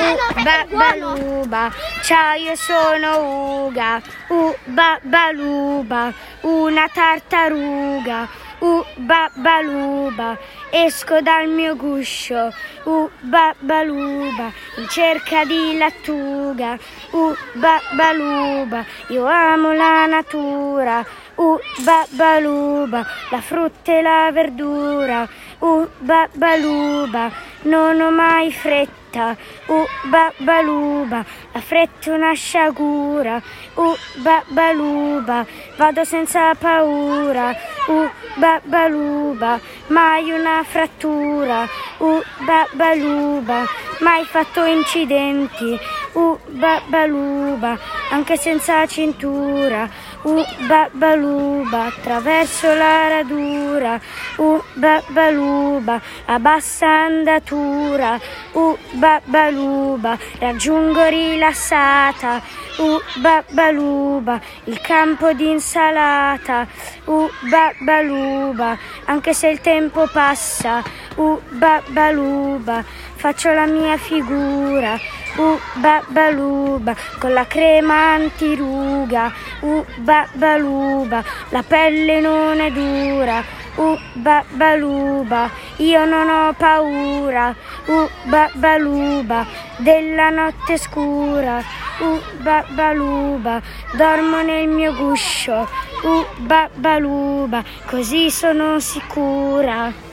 Babbaluba, ciao, io sono Uga. Babbaluba, una tartaruga. Babbaluba, esco dal mio guscio. Babbaluba, in cerca di lattuga. Babbaluba, io amo la natura. Babbaluba, la frutta e la verdura. Babbaluba, non ho mai fretta. Babbaluba, la fretta è una sciagura. Babbaluba, vado senza paura. Babbaluba, mai una frattura. Babbaluba, mai fatto incidenti. Babbaluba, anche senza cintura. Babbaluba, attraverso la radura. Babbaluba, a bassa andatura. Babbaluba, raggiungo rilassata. Babbaluba, il campo di insalata. Babbaluba, anche se il tempo passa. Babbaluba, faccio la mia figura. Babbaluba, con la crema antiruga. Babbaluba, la pelle non è dura. Babbaluba, io non ho paura. Babbaluba, della notte scura. Babbaluba, dormo nel mio guscio. Babbaluba, così sono sicura.